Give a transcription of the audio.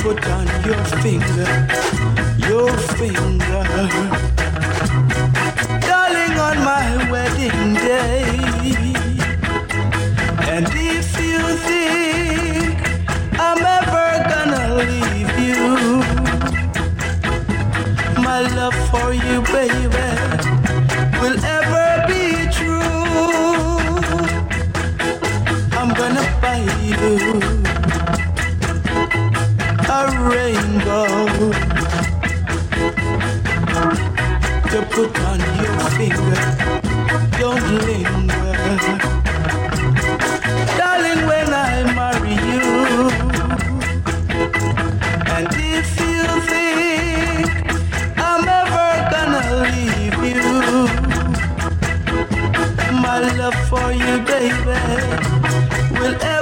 put on your finger, darling, on my wedding day. And if you think I'm ever gonna leave you, my love for you, baby, will ever be true. I'm gonna buy you a rainbow to put on your finger. Don't linger, darling, when I marry you. And if you think I'm ever gonna leave you, my love for you, baby, will